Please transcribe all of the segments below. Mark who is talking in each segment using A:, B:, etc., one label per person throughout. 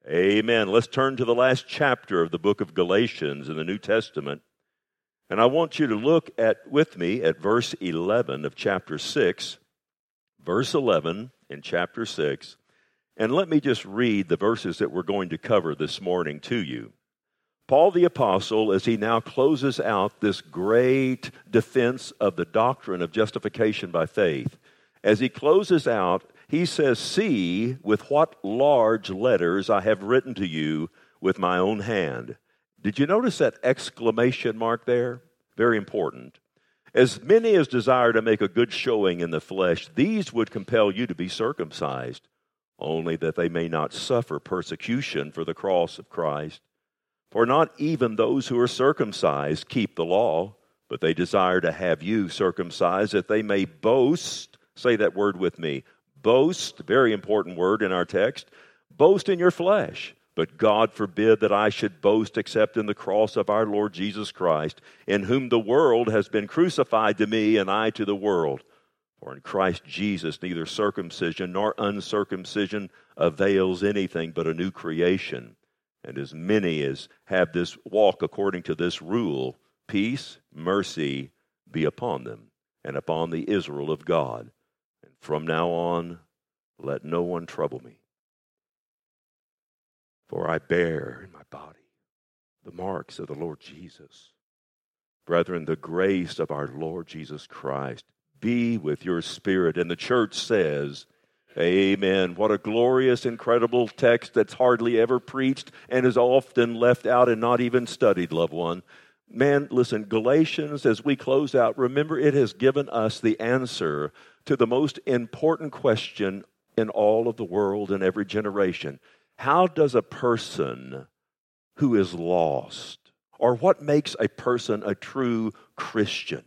A: Amen. Let's turn to the last chapter of the book of Galatians in the New Testament. And I want you to look with me at verse 11 of chapter 6. Verse 11 in chapter 6. And let me just read the verses that we're going to cover this morning to you. Paul the Apostle, as he now closes out this great defense of the doctrine of justification by faith, as he closes out, he says, "See with what large letters I have written to you with my own hand." Did you notice that exclamation mark there? Very important. "As many as desire to make a good showing in the flesh, these would compel you to be circumcised, only that they may not suffer persecution for the cross of Christ. For not even those who are circumcised keep the law, but they desire to have you circumcised, that they may boast." Say that word with me. Boast, very important word in our text. "Boast in your flesh. But God forbid that I should boast except in the cross of our Lord Jesus Christ, in whom the world has been crucified to me, and I to the world. For in Christ Jesus neither circumcision nor uncircumcision avails anything but a new creation. And as many as have this walk according to this rule, peace, mercy be upon them, and upon the Israel of God. And from now on, let no one trouble me. For I bear in my body the marks of the Lord Jesus. Brethren, the grace of our Lord Jesus Christ be with your spirit." And the church says, amen. What a glorious, incredible text that's hardly ever preached and is often left out and not even studied, loved one. Man, listen, Galatians, as we close out, remember it has given us the answer to the most important question in all of the world and every generation. How does a person who is lost, or what makes a person a true Christian?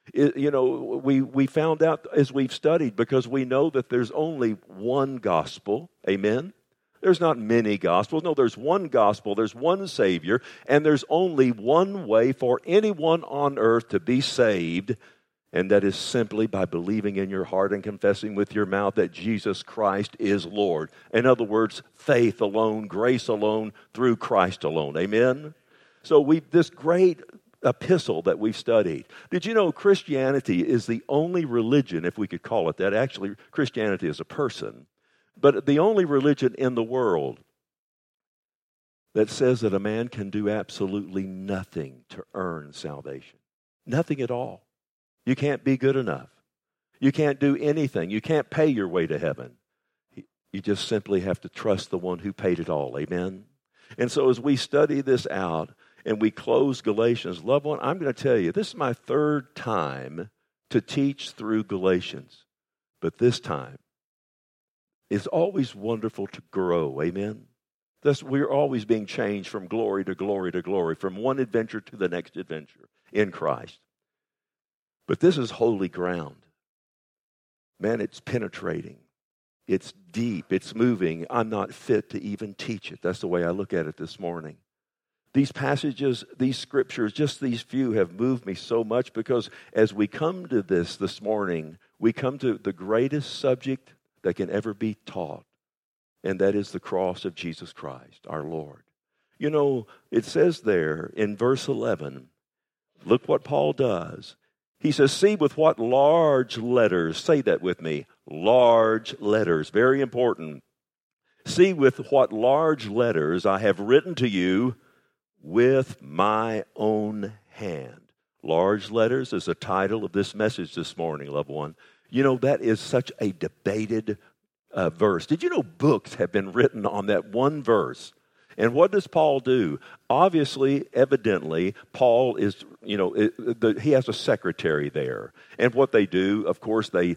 A: We found out as we've studied, because we know that there's only one gospel. Amen? There's not many gospels. No, there's one gospel. There's one Savior. And there's only one way for anyone on earth to be saved. And that is simply by believing in your heart and confessing with your mouth that Jesus Christ is Lord. In other words, faith alone, grace alone, through Christ alone. Amen? So this great epistle that we've studied. Did you know Christianity is the only religion, if we could call it that? Actually, Christianity is a person. But the only religion in the world that says that a man can do absolutely nothing to earn salvation. Nothing at all. You can't be good enough. You can't do anything. You can't pay your way to heaven. You just simply have to trust the one who paid it all. Amen? And so as we study this out and we close Galatians, loved one, I'm going to tell you, this is my third time to teach through Galatians. But this time, it's always wonderful to grow. Amen? We're always being changed from glory to glory to glory, from one adventure to the next adventure in Christ. But this is holy ground. Man, it's penetrating. It's deep. It's moving. I'm not fit to even teach it. That's the way I look at it this morning. These passages, these scriptures, just these few have moved me so much, because as we come to this morning, we come to the greatest subject that can ever be taught, and that is the cross of Jesus Christ, our Lord. You know, it says there in verse 11, look what Paul does. He says, "See with what large letters," say that with me, large letters, very important. "See with what large letters I have written to you with my own hand." Large letters is the title of this message this morning, loved one. You know, that is such a debated verse. Did you know books have been written on that one verse? And what does Paul do? Obviously, evidently, Paul is, he has a secretary there. And what they do, of course, they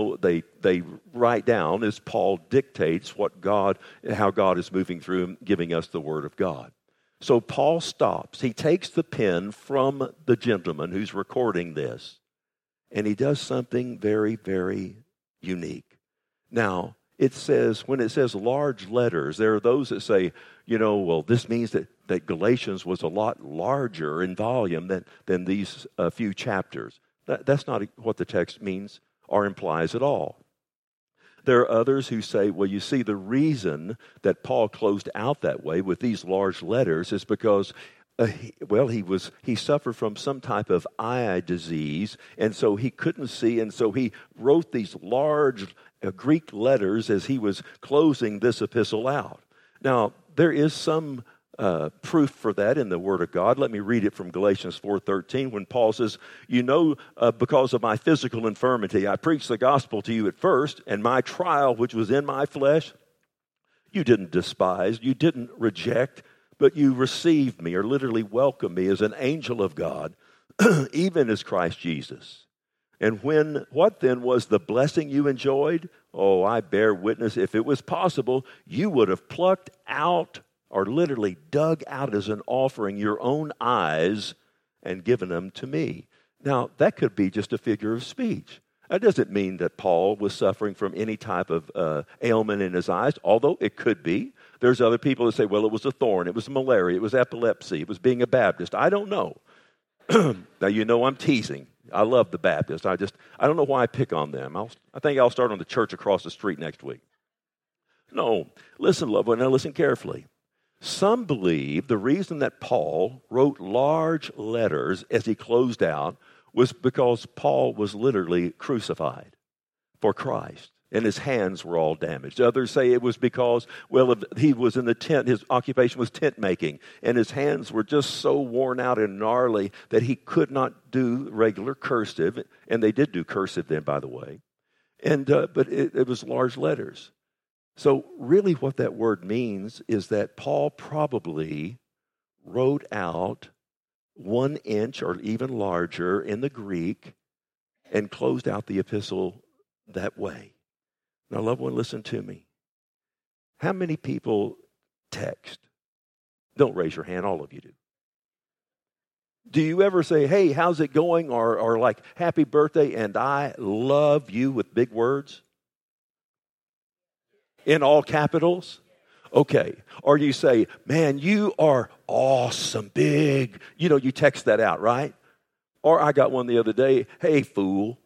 A: write down as Paul dictates how God is moving through him, giving us the Word of God. So Paul stops. He takes the pen from the gentleman who's recording this, and he does something very, very unique. Now, when it says large letters, there are those that say, well, this means that Galatians was a lot larger in volume than these few chapters. That's not what the text means or implies at all. There are others who say, well, you see, the reason that Paul closed out that way with these large letters is because he suffered from some type of eye disease, and so he couldn't see, and so he wrote these large Greek letters as he was closing this epistle out. Now, there is some proof for that in the Word of God. Let me read it from Galatians 4:13 when Paul says, because of my physical infirmity, I preached the gospel to you at first, and my trial, which was in my flesh, you didn't despise, you didn't reject, but you received me, or literally welcomed me as an angel of God, even as Christ Jesus. And what then was the blessing you enjoyed? Oh, I bear witness, if it was possible, you would have plucked out, or literally dug out as an offering, your own eyes and given them to me. Now, that could be just a figure of speech. That doesn't mean that Paul was suffering from any type of ailment in his eyes, although it could be. There's other people that say, well, it was a thorn, it was malaria, it was epilepsy, it was being a Baptist. I don't know. Now, you know I'm teasing. I love the Baptists. I don't know why I pick on them. I think I'll start on the church across the street next week. No, listen, loved one, now listen carefully. Some believe the reason that Paul wrote large letters as he closed out was because Paul was literally crucified for Christ, and his hands were all damaged. Others say it was because, he was in the tent, his occupation was tent making, and his hands were just so worn out and gnarly that he could not do regular cursive, and they did do cursive then, by the way, but it was large letters. So really what that word means is that Paul probably wrote out 1 inch or even larger in the Greek and closed out the epistle that way. Now, loved one, listen to me. How many people text? Don't raise your hand, all of you do. Do you ever say, hey, how's it going? Or like, happy birthday, and I love you with big words? In all capitals? Okay. Or you say, man, you are awesome, big. You text that out, right? Or I got one the other day, hey, fool.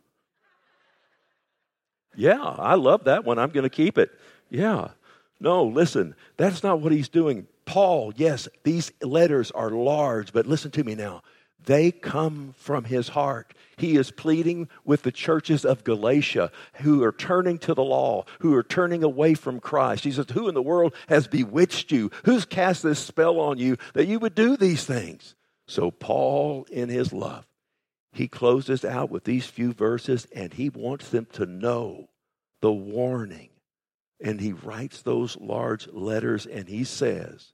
A: Yeah, I love that one. I'm going to keep it. Yeah. No, listen, that's not what he's doing. Paul, yes, these letters are large, but listen to me now. They come from his heart. He is pleading with the churches of Galatia who are turning to the law, who are turning away from Christ. He says, who in the world has bewitched you? Who's cast this spell on you that you would do these things? So Paul, in his love, he closes out with these few verses, and he wants them to know the warning. And he writes those large letters, and he says,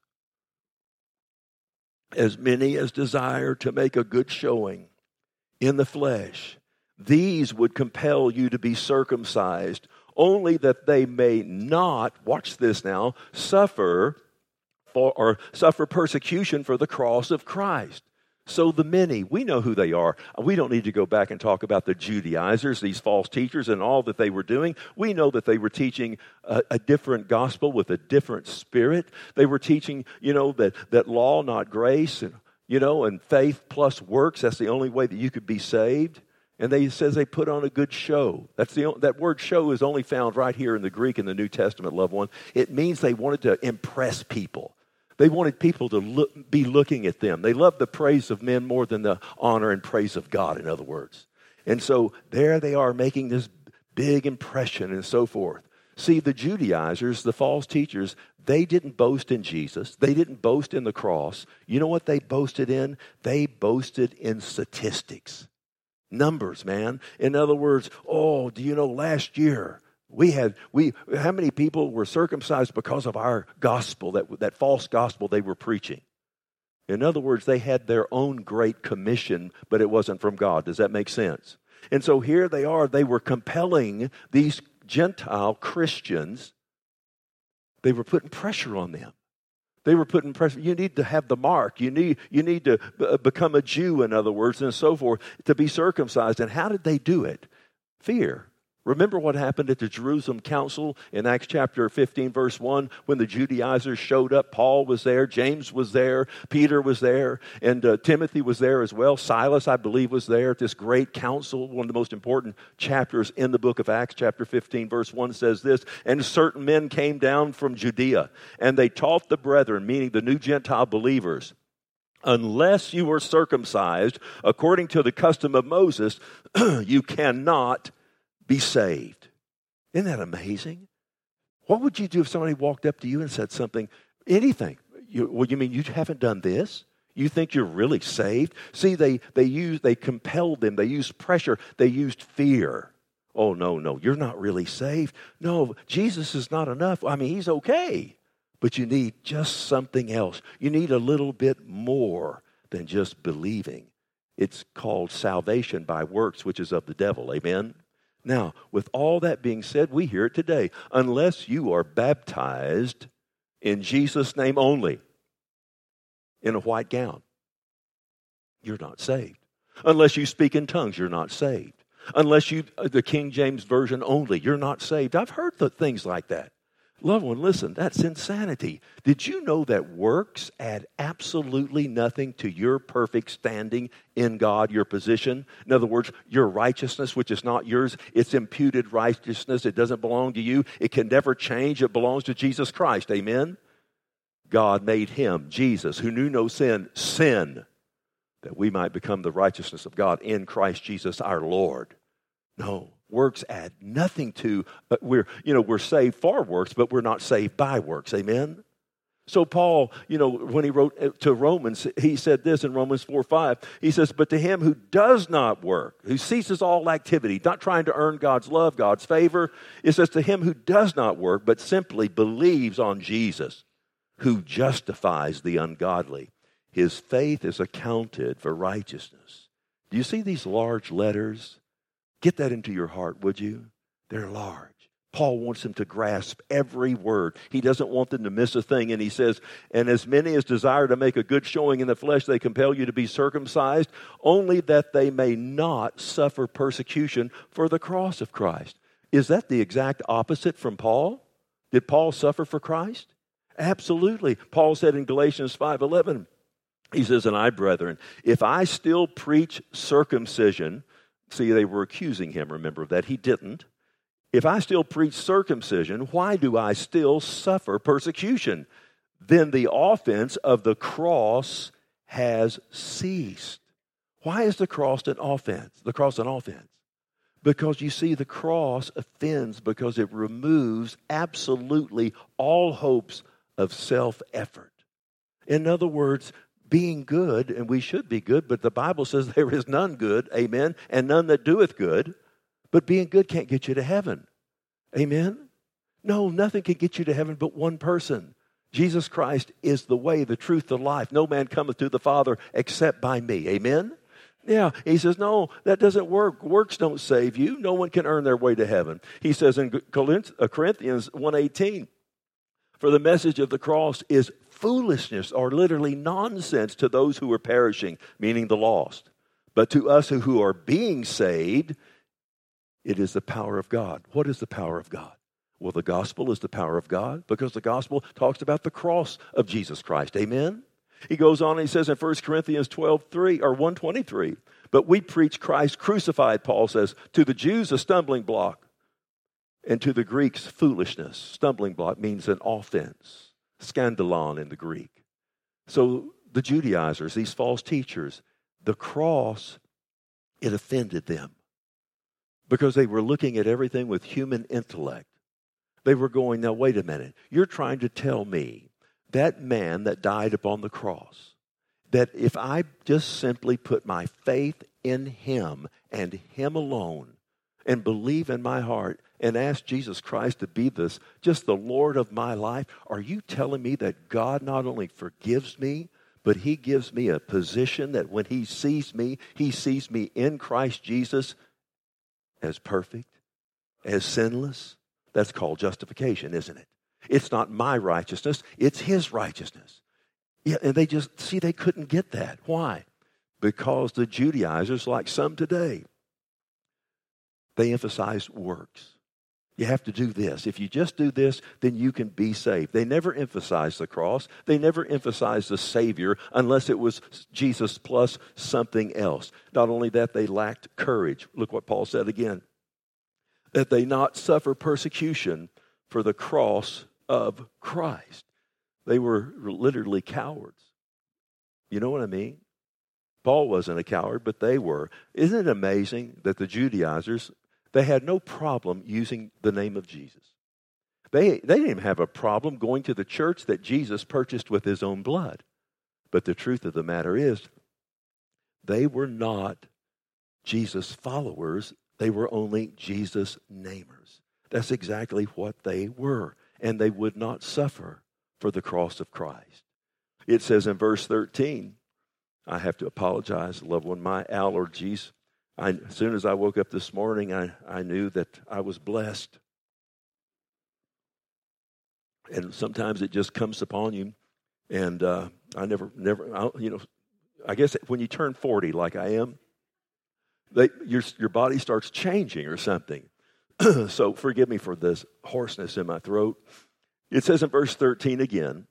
A: as many as desire to make a good showing in the flesh, these would compel you to be circumcised, only that they may not, watch this now, suffer persecution for the cross of Christ. So the many, we know who they are. We don't need to go back and talk about the Judaizers, these false teachers, and all that they were doing. We know that they were teaching a different gospel with a different spirit. They were teaching, that law, not grace, and faith plus works. That's the only way that you could be saved. And they says they put on a good show. That word show is only found right here in the Greek in the New Testament, loved one. It means they wanted to impress people. They wanted people to be looking at them. They loved the praise of men more than the honor and praise of God, in other words. And so there they are making this big impression and so forth. See, the Judaizers, the false teachers, they didn't boast in Jesus. They didn't boast in the cross. You know what they boasted in? They boasted in statistics. Numbers, man. In other words, do you know last year, how many people were circumcised because of our gospel, that false gospel they were preaching? In other words, they had their own great commission, but it wasn't from God. Does that make sense? And so here they are. They were compelling these Gentile Christians. They were putting pressure on them. They were putting pressure. You need to have the mark. You need to become a Jew, in other words, and so forth, to be circumcised. And how did they do it? Fear. Remember what happened at the Jerusalem Council in Acts chapter 15, verse 1, when the Judaizers showed up. Paul was there, James was there, Peter was there, and Timothy was there as well. Silas, I believe, was there at this great council. One of the most important chapters in the book of Acts, chapter 15, verse 1 says this, and certain men came down from Judea, and they taught the brethren, meaning the new Gentile believers, unless you are circumcised according to the custom of Moses, you cannot be saved. Isn't that amazing? What would you do if somebody walked up to you and said something, anything? You mean you haven't done this? You think you're really saved? See, they compelled them. They used pressure. They used fear. Oh, no, you're not really saved. No, Jesus is not enough. I mean, he's okay. But you need just something else. You need a little bit more than just believing. It's called salvation by works, which is of the devil. Amen? Now, with all that being said, we hear it today. Unless you are baptized in Jesus' name only, in a white gown, you're not saved. Unless you speak in tongues, you're not saved. Unless you, the King James Version only, you're not saved. I've heard things like that. Loved one, listen, that's insanity. Did you know that works add absolutely nothing to your perfect standing in God, your position? In other words, your righteousness, which is not yours, it's imputed righteousness. It doesn't belong to you. It can never change. It belongs to Jesus Christ. Amen? God made him, Jesus, who knew no sin, sin, that we might become the righteousness of God in Christ Jesus our Lord. No. Works add nothing to, we're saved for works, but we're not saved by works. Amen? So Paul, when he wrote to Romans, he said this in Romans 4:5. He says, but to him who does not work, who ceases all activity, not trying to earn God's love, God's favor, it says to him who does not work, but simply believes on Jesus, who justifies the ungodly, his faith is accounted for righteousness. Do you see these large letters? Get that into your heart, would you? They're large. Paul wants them to grasp every word. He doesn't want them to miss a thing. And he says, and as many as desire to make a good showing in the flesh, they compel you to be circumcised, only that they may not suffer persecution for the cross of Christ. Is that the exact opposite from Paul? Did Paul suffer for Christ? Absolutely. Paul said in Galatians 5:11, he says, and I, brethren, if I still preach circumcision, see, they were accusing him, remember, that he didn't. If I still preach circumcision, why do I still suffer persecution? Then the offense of the cross has ceased. Why is the cross an offense? The cross an offense? Because you see, the cross offends because it removes absolutely all hopes of self-effort. In other words, being good, and we should be good, but the Bible says there is none good, amen, and none that doeth good. But being good can't get you to heaven, amen? No, nothing can get you to heaven but one person. Jesus Christ is the way, the truth, the life. No man cometh to the Father except by me, amen? Yeah, he says, no, that doesn't work. Works don't save you. No one can earn their way to heaven. He says in Corinthians 1:18, for the message of the cross is foolishness, or literally nonsense, to those who are perishing, meaning the lost. But to us who are being saved, it is the power of God. What is the power of God? Well, the gospel is the power of God because the gospel talks about the cross of Jesus Christ. Amen? He goes on and he says in 1 Corinthians 12:3 or 1:23, but we preach Christ crucified, Paul says, to the Jews a stumbling block, and to the Greeks foolishness. Stumbling block means an offense. Scandalon in the Greek. So the Judaizers, these false teachers, the cross, it offended them because they were looking at everything with human intellect. They were going, now wait a minute, you're trying to tell me that man that died upon the cross, that if I just simply put my faith in him and him alone and believe in my heart and ask Jesus Christ to be just the Lord of my life, are you telling me that God not only forgives me, but he gives me a position that when he sees me in Christ Jesus as perfect, as sinless? That's called justification, isn't it? It's not my righteousness, it's his righteousness. Yeah, and they couldn't get that. Why? Because the Judaizers, like some today, They emphasized works. You have to do this. If you just do this, then you can be saved. They never emphasized the cross. They never emphasized the Savior unless it was Jesus plus something else. Not only that, they lacked courage. Look what Paul said again. That they not suffer persecution for the cross of Christ. They were literally cowards. You know what I mean? Paul wasn't a coward, but they were. Isn't it amazing that the Judaizers, they had no problem using the name of Jesus. They didn't even have a problem going to the church that Jesus purchased with his own blood. But the truth of the matter is, they were not Jesus followers. They were only Jesus namers. That's exactly what they were. And they would not suffer for the cross of Christ. It says in verse 13, I have to apologize, loved one, my allergies. As soon as I woke up this morning, I knew that I was blessed. And sometimes it just comes upon you. And I guess when you turn 40 like I am, your body starts changing or something. So forgive me for this hoarseness in my throat. It says in verse 13 again,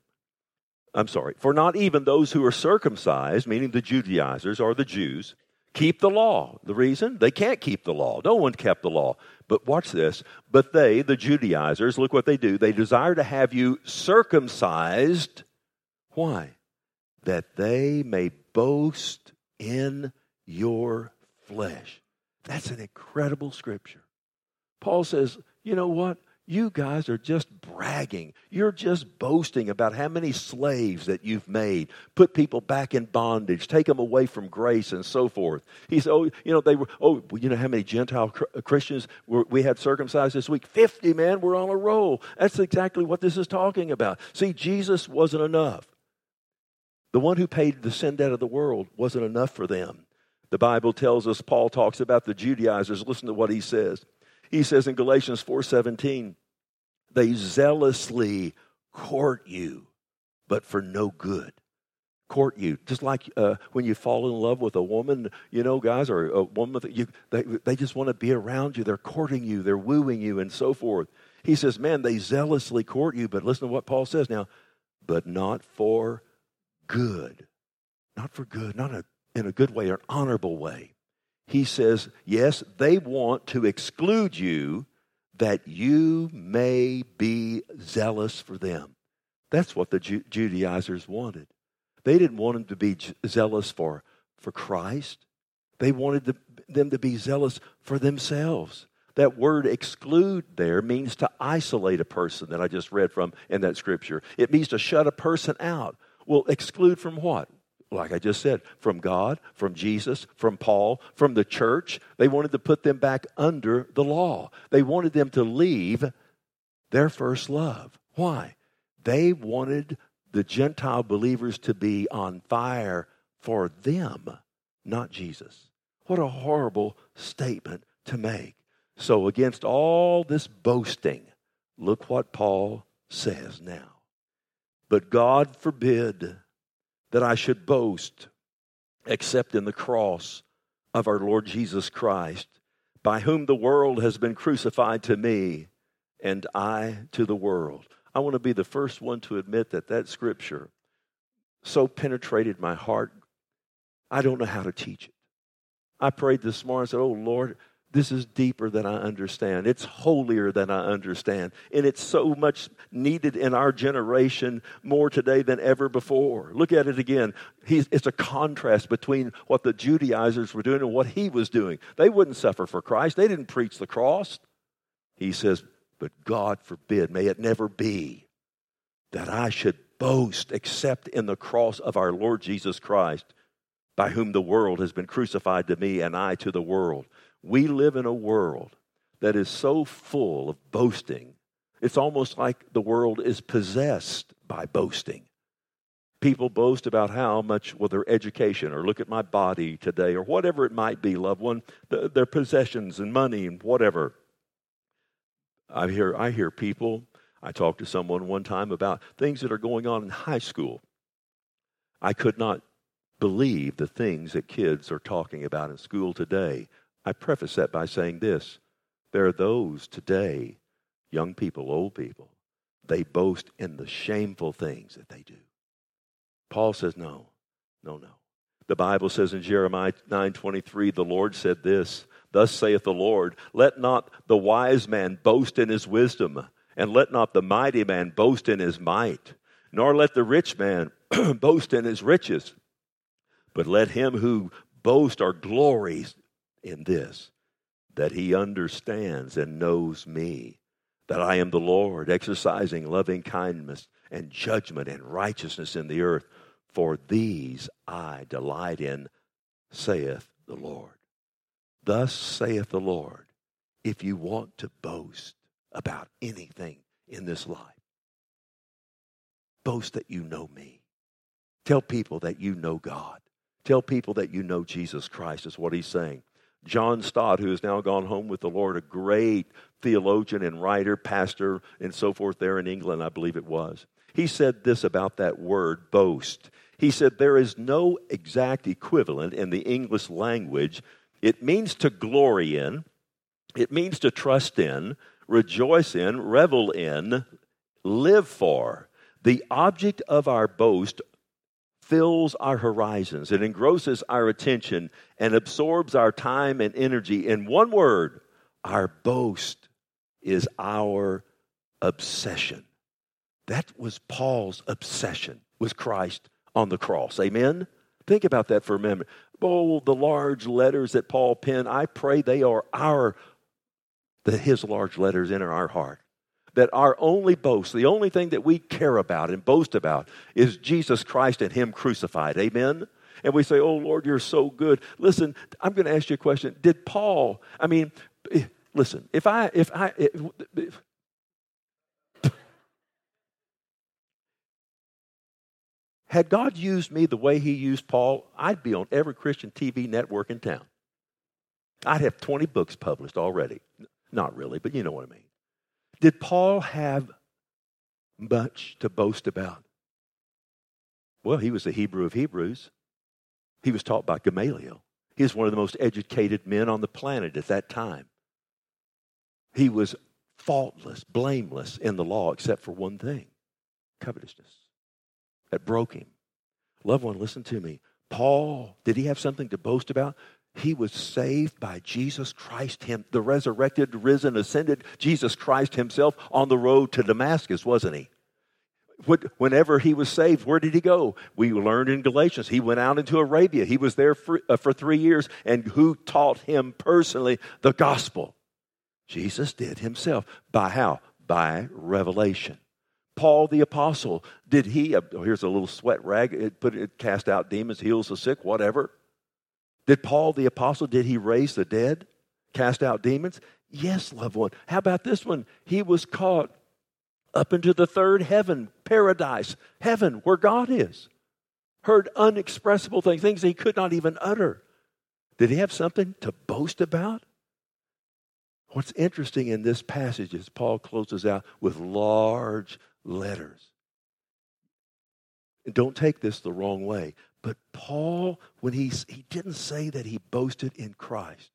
A: for not even those who are circumcised, meaning the Judaizers or the Jews, keep the law. The reason? They can't keep the law. No one kept the law. But watch this. But they, the Judaizers, look what they do. They desire to have you circumcised. Why? That they may boast in your flesh. That's an incredible scripture. Paul says, you know what? You guys are just bragging. You're just boasting about how many slaves that you've made, put people back in bondage, take them away from grace and so forth. He said, how many Gentile Christians we had circumcised this week? 50, man, we're on a roll. That's exactly what this is talking about. See, Jesus wasn't enough. The one who paid the sin debt of the world wasn't enough for them. The Bible tells us, Paul talks about the Judaizers. Listen to what he says. He says in Galatians 4:17, they zealously court you, but for no good. Court you. Just like when you fall in love with a woman, guys, or a woman, they just want to be around you. They're courting you. They're wooing you and so forth. He says, man, they zealously court you, but listen to what Paul says now, but not for good. Not for good, not in a good way or an honorable way. He says, yes, they want to exclude you that you may be zealous for them. That's what the Judaizers wanted. They didn't want them to be zealous for Christ. They wanted them to be zealous for themselves. That word exclude there means to isolate a person that I just read from in that scripture. It means to shut a person out. Well, exclude from what? Like I just said, from God, from Jesus, from Paul, from the church. They wanted to put them back under the law. They wanted them to leave their first love. Why? They wanted the Gentile believers to be on fire for them, not Jesus. What a horrible statement to make. So against all this boasting, look what Paul says now. But God forbid that I should boast except in the cross of our Lord Jesus Christ, by whom the world has been crucified to me and I to the world. I want to be the first one to admit that scripture so penetrated my heart, I don't know how to teach it. I prayed this morning and said, oh Lord, this is deeper than I understand. It's holier than I understand. And it's so much needed in our generation more today than ever before. Look at it again. It's a contrast between what the Judaizers were doing and what he was doing. They wouldn't suffer for Christ. They didn't preach the cross. He says, but God forbid, may it never be that I should boast except in the cross of our Lord Jesus Christ, by whom the world has been crucified to me and I to the world. We live in a world that is so full of boasting. It's almost like the world is possessed by boasting. People boast about how much, their education, or look at my body today, or whatever it might be, loved one, their possessions and money and whatever. I hear people, I talked to someone one time about things that are going on in high school. I could not believe the things that kids are talking about in school today. I preface that by saying this. There are those today, young people, old people, they boast in the shameful things that they do. Paul says, no. The Bible says in Jeremiah 9:23, the Lord said this, thus saith the Lord, let not the wise man boast in his wisdom, and let not the mighty man boast in his might, nor let the rich man boast in his riches, but let him who boasts or glories in this, that he understands and knows me, that I am the Lord, exercising loving kindness and judgment and righteousness in the earth. For these I delight in, saith the Lord. Thus saith the Lord, if you want to boast about anything in this life, boast that you know me. Tell people that you know God. Tell people that you know Jesus Christ is what he's saying. John Stott, who has now gone home with the Lord, a great theologian and writer, pastor, and so forth there in England, I believe it was. He said this about that word, boast. He said, there is no exact equivalent in the English language. It means to glory in. It means to trust in, rejoice in, revel in, live for. The object of our boast fills our horizons. It engrosses our attention and absorbs our time and energy. In one word, our boast is our obsession. That was Paul's obsession, was Christ on the cross. Amen? Think about that for a minute. Oh, the large letters that Paul penned, I pray they are his large letters enter our heart. That our only boast, the only thing that we care about and boast about is Jesus Christ and him crucified. Amen? And we say, oh, Lord, you're so good. Listen, I'm going to ask you a question. Did Paul, listen, had God used me the way he used Paul, I'd be on every Christian TV network in town. I'd have 20 books published already. Not really, but you know what I mean. Did Paul have much to boast about? Well, he was a Hebrew of Hebrews. He was taught by Gamaliel. He was one of the most educated men on the planet at that time. He was faultless, blameless in the law, except for one thing, covetousness. That broke him. Loved one, listen to me. Paul, did he have something to boast about? He was saved by Jesus Christ, the resurrected, risen, ascended Jesus Christ himself on the road to Damascus, wasn't he? Whenever he was saved, where did he go? We learned in Galatians, he went out into Arabia. He was there for 3 years. And who taught him personally the gospel? Jesus did himself. By how? By revelation. Paul the apostle, did he, here's a little sweat rag, it cast out demons, heals the sick, whatever. Did Paul the apostle, did he raise the dead, cast out demons? Yes, loved one. How about this one? He was caught up into the third heaven, paradise, heaven, where God is. Heard unexpressible things he could not even utter. Did he have something to boast about? What's interesting in this passage is Paul closes out with large letters. And don't take this the wrong way, but Paul, when he didn't say that he boasted in Christ,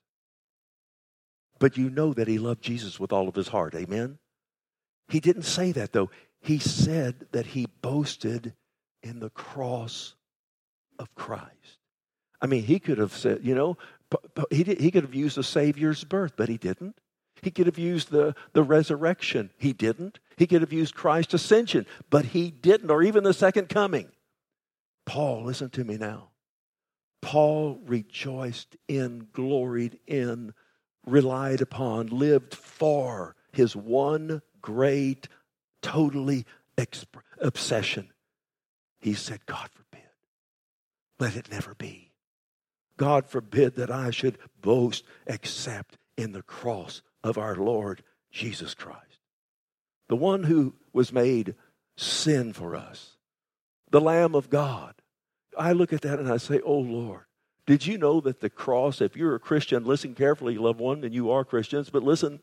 A: but you know that he loved Jesus with all of his heart. Amen? He didn't say that, though. He said that he boasted in the cross of Christ. He could have said, he could have used the Savior's birth, but he didn't. He could have used the resurrection. He didn't. He could have used Christ's ascension, but he didn't, or even the second coming. Paul, listen to me now. Paul rejoiced in, gloried in, relied upon, lived for his one great, totally obsession. He said, God forbid, let it never be. God forbid that I should boast except in the cross of our Lord Jesus Christ. The one who was made sin for us. The Lamb of God. I look at that and I say, oh Lord, did you know that the cross, if you're a Christian, listen carefully, loved one, and you are Christians, but listen,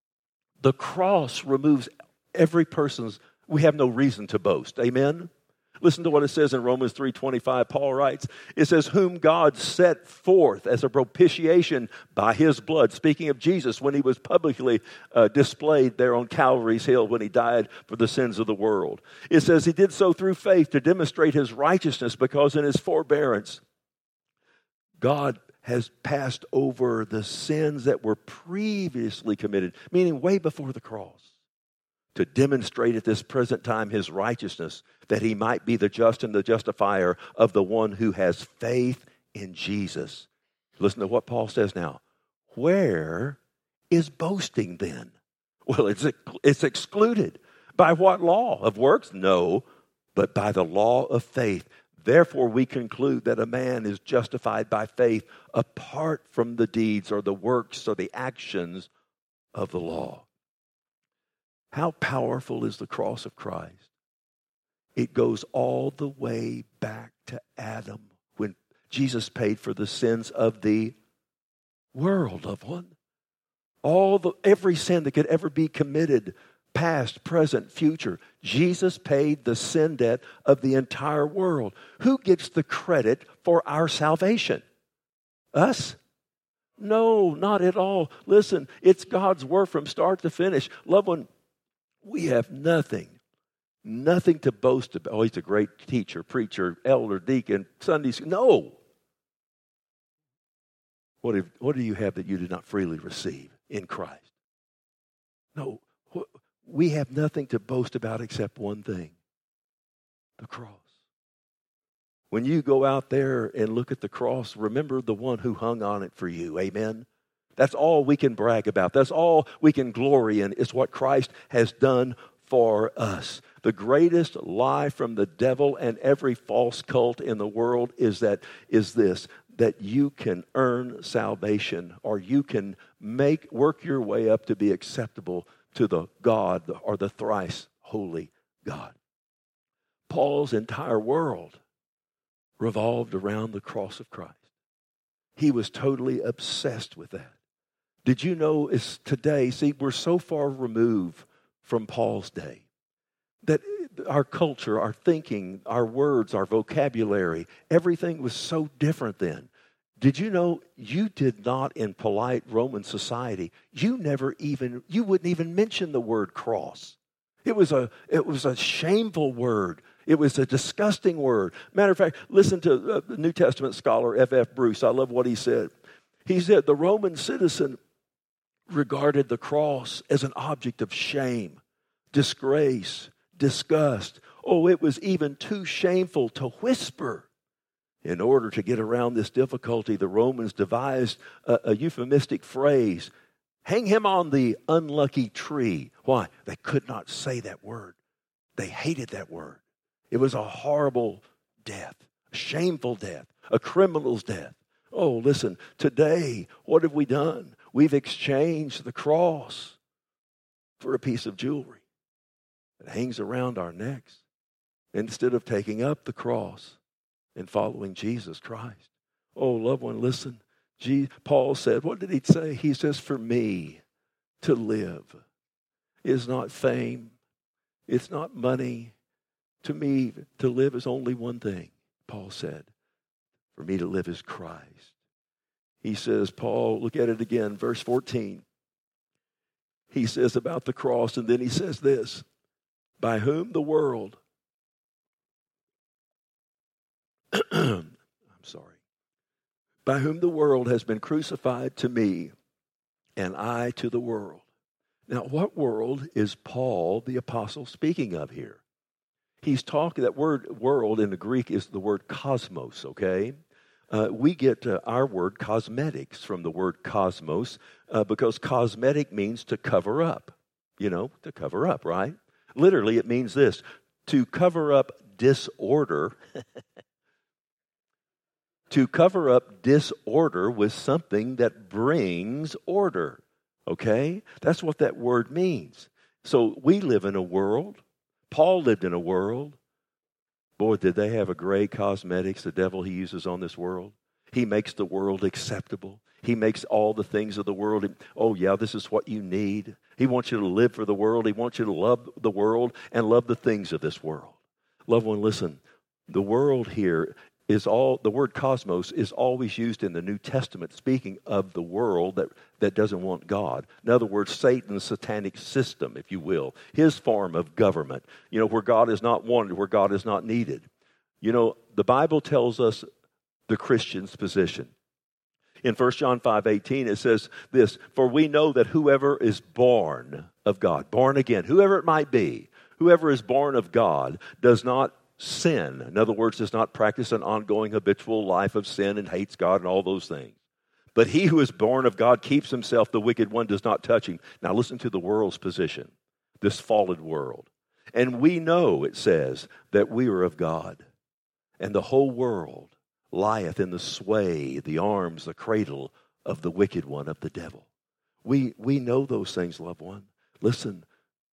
A: the cross removes every person's, we have no reason to boast. Amen? Listen to what it says in Romans 3:25. Paul writes, it says, whom God set forth as a propitiation by his blood. Speaking of Jesus, when he was publicly displayed there on Calvary's hill when he died for the sins of the world. It says he did so through faith to demonstrate his righteousness, because in his forbearance, God has passed over the sins that were previously committed, meaning way before the cross, to demonstrate at this present time his righteousness, that he might be the just and the justifier of the one who has faith in Jesus. Listen to what Paul says now. Where is boasting then? Well, it's excluded. By what law? Of works? No, but by the law of faith. Therefore, we conclude that a man is justified by faith apart from the deeds or the works or the actions of the law. How powerful is the cross of Christ? It goes all the way back to Adam, when Jesus paid for the sins of the world, loved one. Every sin that could ever be committed, past, present, future. Jesus paid the sin debt of the entire world. Who gets the credit for our salvation? Us? No, not at all. Listen, it's God's work from start to finish. Loved one, we have nothing to boast about. Oh, he's a great teacher, preacher, elder, deacon, Sunday school. No. What do you have that you did not freely receive in Christ? No. We have nothing to boast about except one thing: the cross. When you go out there and look at the cross, remember the one who hung on it for you. Amen? That's all we can brag about. That's all we can glory in, is what Christ has done for us. The greatest lie from the devil and every false cult in the world is this, that you can earn salvation, or you can work your way up to be acceptable to the God, or the thrice holy God. Paul's entire world revolved around the cross of Christ. He was totally obsessed with that. Did you know is today, see, we're so far removed from Paul's day that our culture, our thinking, our words, our vocabulary, everything was so different then. Did you know you did not, in polite Roman society, you wouldn't even mention the word cross. It was a shameful word. It was a disgusting word. Matter of fact, listen to the New Testament scholar F.F. Bruce. I love what he said. He said the Roman citizen regarded the cross as an object of shame, disgrace, disgust. Oh, it was even too shameful to whisper. In order to get around this difficulty, the Romans devised a euphemistic phrase: hang him on the unlucky tree. Why? They could not say that word. They hated that word. It was a horrible death, a shameful death, a criminal's death. Oh, listen, today, what have we done? We've exchanged the cross for a piece of jewelry that hangs around our necks, instead of taking up the cross and following Jesus Christ. Oh, loved one, listen. Paul said, what did he say? He says, for me to live is not fame. It's not money. To me, to live is only one thing, Paul said. For me to live is Christ. He says, Paul, look at it again, verse 14. He says about the cross, and then he says this: by whom the world, I'm sorry, by whom the world has been crucified to me, and I to the world. Now, what world is Paul the apostle speaking of here? He's talking, that word world in the Greek is the word cosmos, okay? We get our word cosmetics from the word cosmos because cosmetic means to cover up, to cover up, right? Literally, it means this: to cover up disorder, to cover up disorder with something that brings order, okay? That's what that word means. So we live in a world. Paul lived in a world. Boy, did they have a gray cosmetics, the devil he uses on this world. He makes the world acceptable. He makes all the things of the world. Oh, yeah, this is what you need. He wants you to live for the world. He wants you to love the world and love the things of this world. Loved one, listen. The world here the word cosmos is always used in the New Testament, speaking of the world that doesn't want God. In other words, Satan's satanic system, if you will, his form of government, where God is not wanted, where God is not needed. The Bible tells us the Christian's position. In 1 John 5:18, it says this, "For we know that whoever is born of God," born again, whoever it might be, whoever is born of God does not sin. In other words, does not practice an ongoing habitual life of sin and hates God and all those things. But he who is born of God keeps himself, the wicked one does not touch him. Now listen to the world's position, this fallen world. "And we know," it says, "that we are of God, and the whole world lieth in the sway, the arms, the cradle of the wicked one, of the devil." We know those things, loved one. Listen,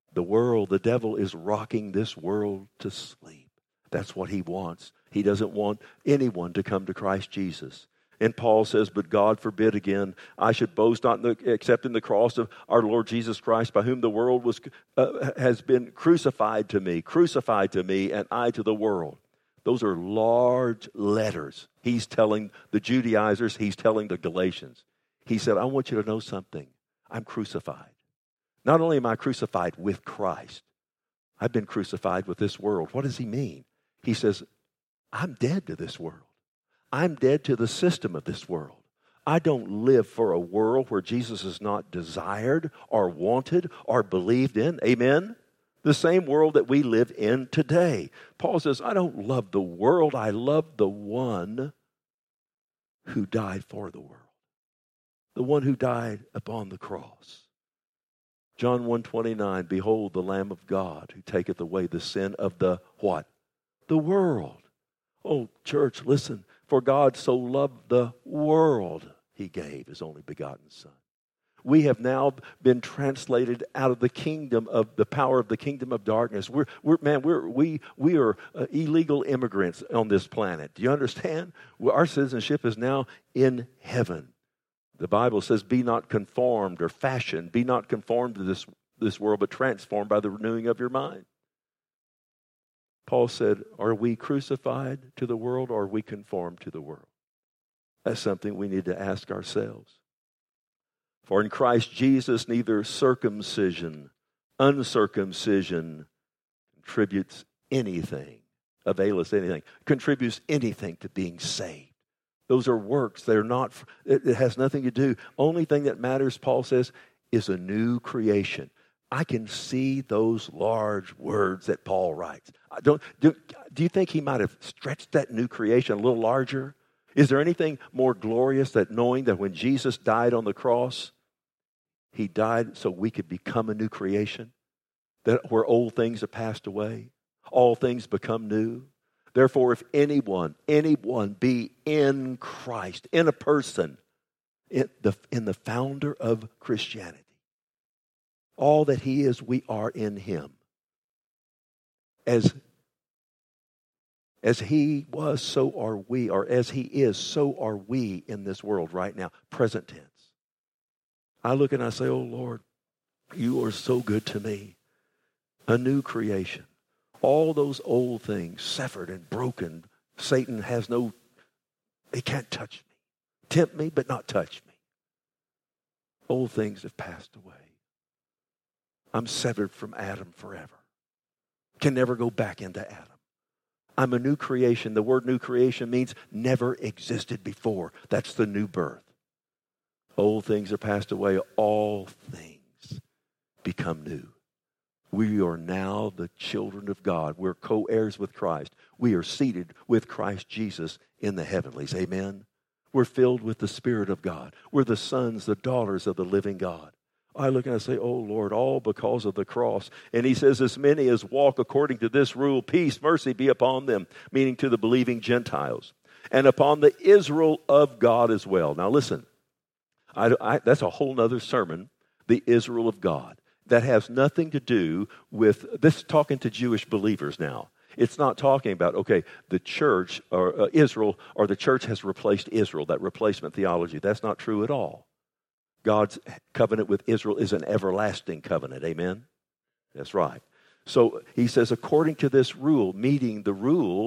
A: the devil is rocking this world to sleep. That's what he wants. He doesn't want anyone to come to Christ Jesus. And Paul says, "But God forbid again, I should boast not except in the cross of our Lord Jesus Christ, by whom the world has been crucified to me, and I to the world." Those are large letters. He's telling the Judaizers, he's telling the Galatians. He said, "I want you to know something. I'm crucified. Not only am I crucified with Christ, I've been crucified with this world." What does he mean? He says, I'm dead to this world. I'm dead to the system of this world. I don't live for a world where Jesus is not desired or wanted or believed in. Amen? The same world that we live in today. Paul says, I don't love the world. I love the one who died for the world. The one who died upon the cross. John 1:29, "Behold the Lamb of God who taketh away the sin of the" what? The world. Oh, church, listen. "For God so loved the world, he gave his only begotten Son." We have now been translated out of the kingdom of the power of the kingdom of darkness. We are illegal immigrants on this planet. Do you understand? Our citizenship is now in heaven. The Bible says, "Be not conformed or fashioned. Be not conformed to this world, but transformed by the renewing of your mind." Paul said, are we crucified to the world, or are we conformed to the world? That's something we need to ask ourselves. "For in Christ Jesus neither circumcision, uncircumcision contributes anything, availeth anything, contributes anything to being saved." Those are works. They're not, it has nothing to do. Only thing that matters, Paul says, is a new creation. I can see those large words that Paul writes. Do you think he might have stretched that new creation a little larger? Is there anything more glorious than knowing that when Jesus died on the cross, he died so we could become a new creation? That where old things are passed away, all things become new. Therefore, if anyone be in Christ, in a person, in the founder of Christianity, all that he is, we are in him. As he was, so are we. Or as he is, so are we in this world right now. Present tense. I look and I say, oh Lord, you are so good to me. A new creation. All those old things, severed and broken. Satan he can't touch me. Tempt me, but not touch me. Old things have passed away. I'm severed from Adam forever. Can never go back into Adam. I'm a new creation. The word new creation means never existed before. That's the new birth. Old things are passed away. All things become new. We are now the children of God. We're co-heirs with Christ. We are seated with Christ Jesus in the heavenlies. Amen. We're filled with the Spirit of God. We're the sons, the daughters of the living God. I look and I say, oh Lord, all because of the cross. And he says, as many as walk according to this rule, peace, mercy be upon them, meaning to the believing Gentiles, and upon the Israel of God as well. Now listen, that's a whole nother sermon, the Israel of God. That has nothing to do with, this talking to Jewish believers now. It's not talking about, okay, the church or Israel, or the church has replaced Israel, that replacement theology. That's not true at all. God's covenant with Israel is an everlasting covenant. Amen? That's right. So he says, according to this rule, meaning the rule,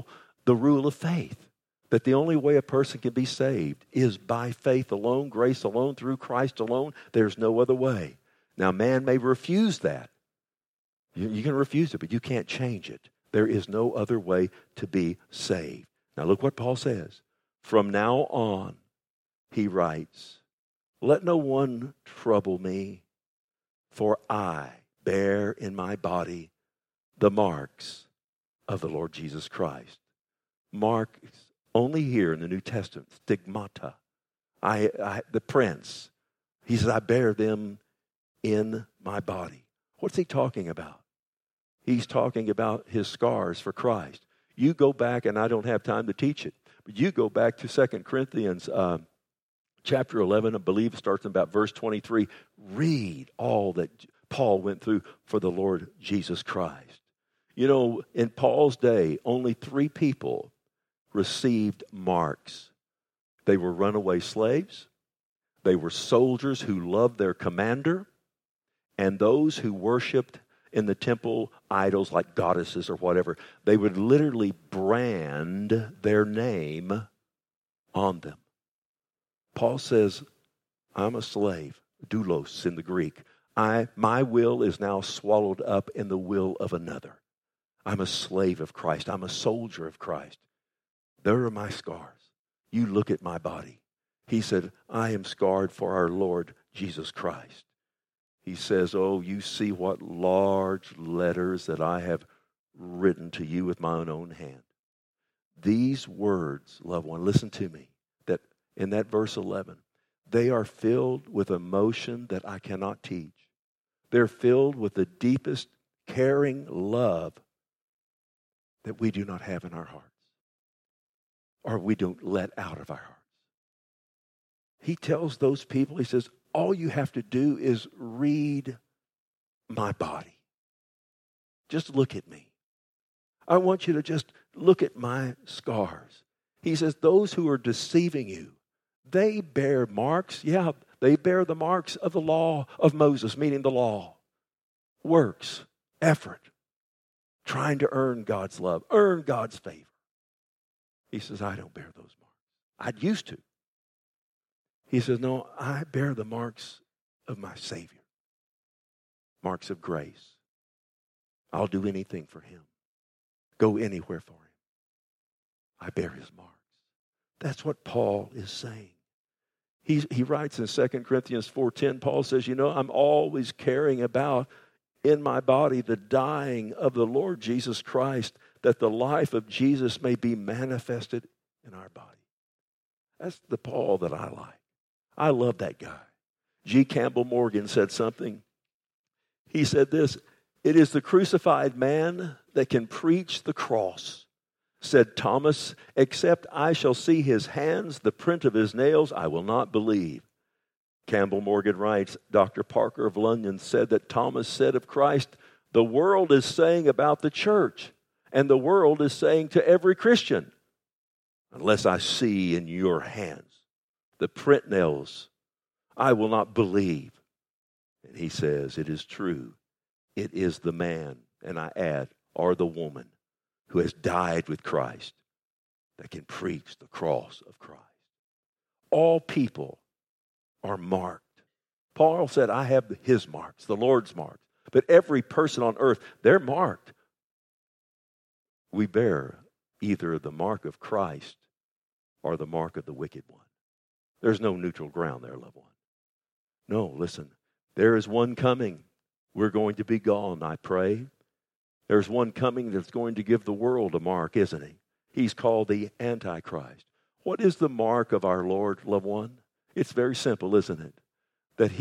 A: the rule of faith. That the only way a person can be saved is by faith alone, grace alone, through Christ alone. There's no other way. Now, man may refuse that. You can refuse it, but you can't change it. There is no other way to be saved. Now, look what Paul says. From now on, he writes, let no one trouble me, for I bear in my body the marks of the Lord Jesus Christ. Marks only here in the New Testament, stigmata. The prince. He says, I bear them in my body. What's he talking about? He's talking about his scars for Christ. You go back, and I don't have time to teach it, but you go back to 2 Corinthians chapter 11, I believe it starts in about verse 23. Read all that Paul went through for the Lord Jesus Christ. You know, in Paul's day, only 3 people received marks. They were runaway slaves, they were soldiers who loved their commander, and those who worshiped in the temple idols like goddesses or whatever. They would literally brand their name on them. Paul says, I'm a slave, doulos in the Greek. My will is now swallowed up in the will of another. I'm a slave of Christ. I'm a soldier of Christ. There are my scars. You look at my body. He said, I am scarred for our Lord Jesus Christ. He says, oh, you see what large letters that I have written to you with my own hand. These words, loved one, listen to me, that in that verse 11, they are filled with emotion that I cannot teach. They're filled with the deepest caring love that we do not have in our hearts, or we don't let out of our hearts. He tells those people, he says, all you have to do is read my body. Just look at me. I want you to just look at my scars. He says, those who are deceiving you, they bear marks. Yeah, they bear the marks of the law of Moses, meaning the law. Works, effort, trying to earn God's love, earn God's favor. He says, I don't bear those marks. I used to. He says, no, I bear the marks of my Savior. Marks of grace. I'll do anything for him. Go anywhere for him. I bear his marks. That's what Paul is saying. He writes in 2 Corinthians 4:10, Paul says, you know, I'm always carrying about in my body the dying of the Lord Jesus Christ, that the life of Jesus may be manifested in our body. That's the Paul that I like. I love that guy. G. Campbell Morgan said something. He said this, it is the crucified man that can preach the cross. Said Thomas, except I shall see his hands, the print of his nails, I will not believe. Campbell Morgan writes, Dr. Parker of London said that Thomas said of Christ, the world is saying about the church, and the world is saying to every Christian, unless I see in your hands the print nails, I will not believe. And he says, it is true. It is the man, and I add, or the woman, who has died with Christ that can preach the cross of Christ. All people are marked. Paul said, I have his marks, the Lord's marks. But every person on earth, they're marked. We bear either the mark of Christ or the mark of the wicked one. There's no neutral ground there, loved one. No, listen, there is one coming. We're going to be gone, I pray. There's one coming that's going to give the world a mark, isn't he? He's called the Antichrist. What is the mark of our Lord, loved one? It's very simple, isn't it? That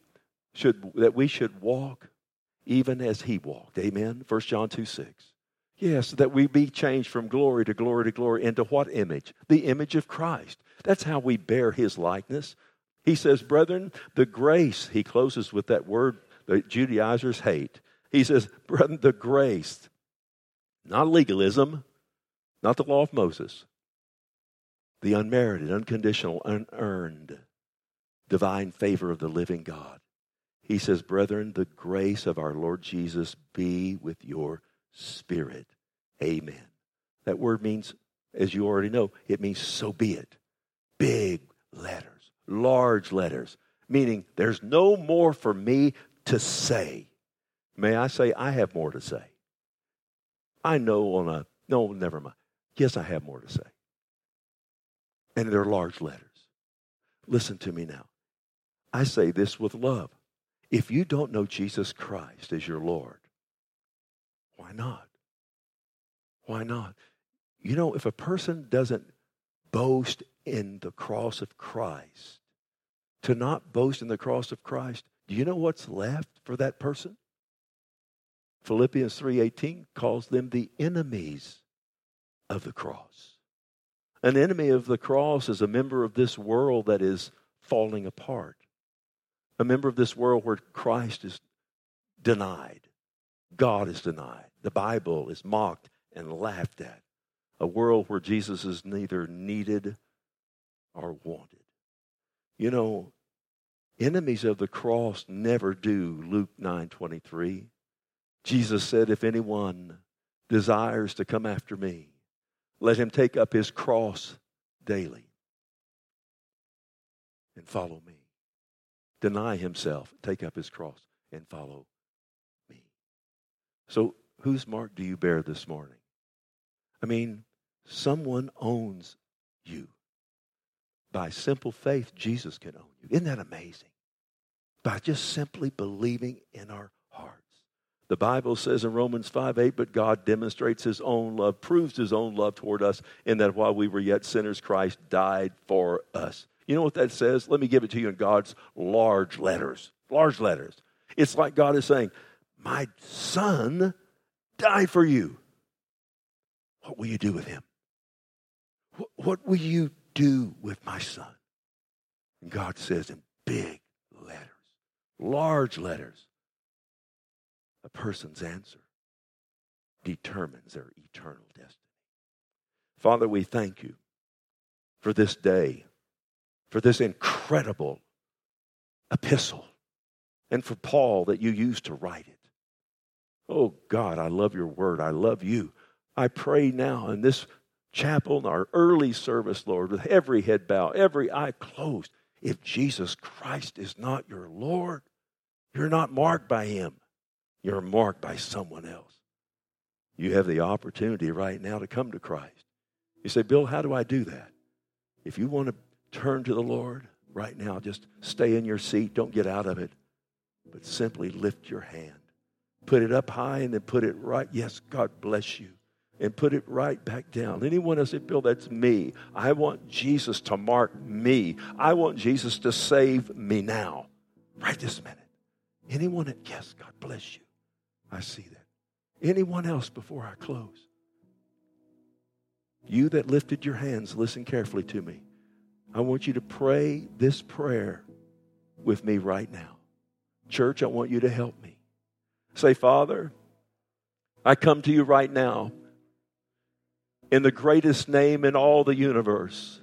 A: we should walk even as he walked. Amen? 1 John 2:6. Yes, that we be changed from glory to glory to glory into what image? The image of Christ. That's how we bear his likeness. He says, brethren, the grace, he closes with that word that Judaizers hate. He says, brethren, the grace, not legalism, not the law of Moses, the unmerited, unconditional, unearned, divine favor of the living God. He says, brethren, the grace of our Lord Jesus be with your spirit. Amen. That word means as you already know, it means so be it. Big letters, large letters, meaning there's no more for me to say. May I say, I have more to say. I know no, never mind. Yes, I have more to say. And they're large letters. Listen to me now. I say this with love. If you don't know Jesus Christ as your Lord, why not? Why not? You know, if a person doesn't boast in the cross of Christ, to not boast in the cross of Christ, do you know what's left for that person? Philippians 3:18 calls them the enemies of the cross. An enemy of the cross is a member of this world that is falling apart. A member of this world where Christ is denied. God is denied. The Bible is mocked and laughed at. A world where Jesus is neither needed or wanted. You know, enemies of the cross never do. Luke 9:23. Jesus said, if anyone desires to come after me, let him take up his cross daily and follow me. Deny himself, take up his cross, and follow me. So whose mark do you bear this morning? I mean, someone owns you. By simple faith, Jesus can own you. Isn't that amazing? By just simply believing in our hearts. The Bible says in Romans 5:8, but God demonstrates his own love, proves his own love toward us, in that while we were yet sinners, Christ died for us. You know what that says? Let me give it to you in God's large letters. Large letters. It's like God is saying, my son died for you. What will you do with him? What will you do with my son? And God says in big letters, large letters, a person's answer determines their eternal destiny. Father, we thank you for this day, for this incredible epistle, and for Paul that you used to write it. Oh God, I love your word. I love you. I pray now in this chapel, in our early service, Lord, with every head bowed, every eye closed, if Jesus Christ is not your Lord, you're not marked by him. You're marked by someone else. You have the opportunity right now to come to Christ. You say, Bill, how do I do that? If you want to turn to the Lord right now, just stay in your seat. Don't get out of it. But simply lift your hand. Put it up high and then put it right. Yes, God bless you. And put it right back down. Anyone else say, Bill, that's me. I want Jesus to mark me. I want Jesus to save me now. Right this minute. Anyone that, yes, God bless you. I see that. Anyone else before I close? You that lifted your hands, listen carefully to me. I want you to pray this prayer with me right now. Church, I want you to help me. Say, Father, I come to you right now in the greatest name in all the universe,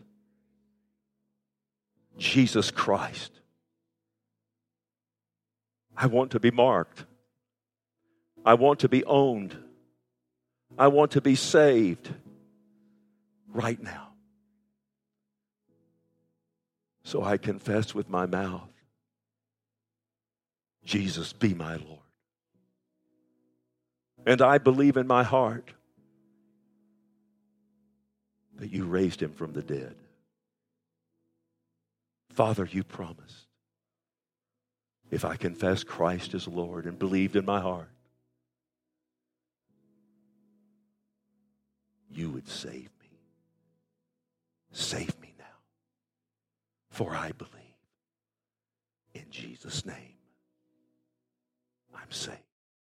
A: Jesus Christ. I want to be marked. I want to be owned. I want to be saved right now. So I confess with my mouth, Jesus, be my Lord. And I believe in my heart that you raised him from the dead. Father, you promised, if I confess Christ as Lord and believed in my heart, you would save me. Save me now. For I believe in Jesus' name, I'm saved.